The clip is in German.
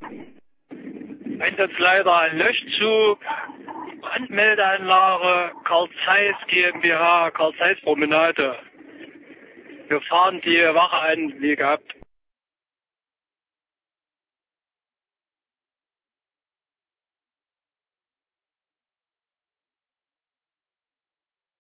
Einsatzleiter ein Löschzug, Brandmeldeanlage, Karl Zeiss GmbH, Karl Zeiss Promenade. Wir fahren die Wache an, wie gehabt.